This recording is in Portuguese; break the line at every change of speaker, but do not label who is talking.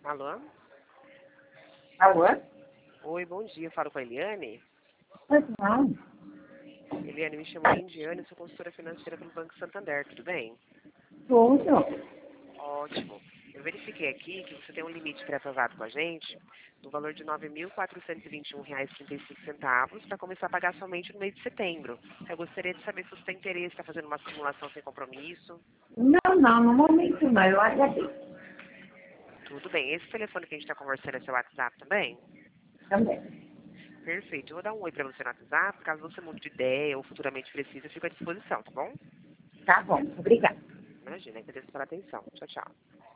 Alô?
Alô?
Oi, bom dia. Falo com a Eliane.
Pois não.
Eliane, me chamo Indiane, sou consultora financeira pelo Banco Santander, tudo bem?
Tudo.
Ótimo. Eu verifiquei aqui que você tem um limite pré-aprovado com a gente no valor de R$ 9.421,35 para começar a pagar somente no mês de setembro. Eu gostaria de saber se você tem interesse, está fazendo uma simulação sem compromisso.
Não, no momento não, eu agradeço
Tudo bem. Esse telefone que a gente está conversando é seu WhatsApp também?
também.
Perfeito. Eu vou dar um oi para você no WhatsApp. Caso você mude de ideia ou futuramente precise, eu fico à disposição, tá bom?
Tá bom, obrigada.
Imagina, agradeço pela atenção. Tchau, tchau.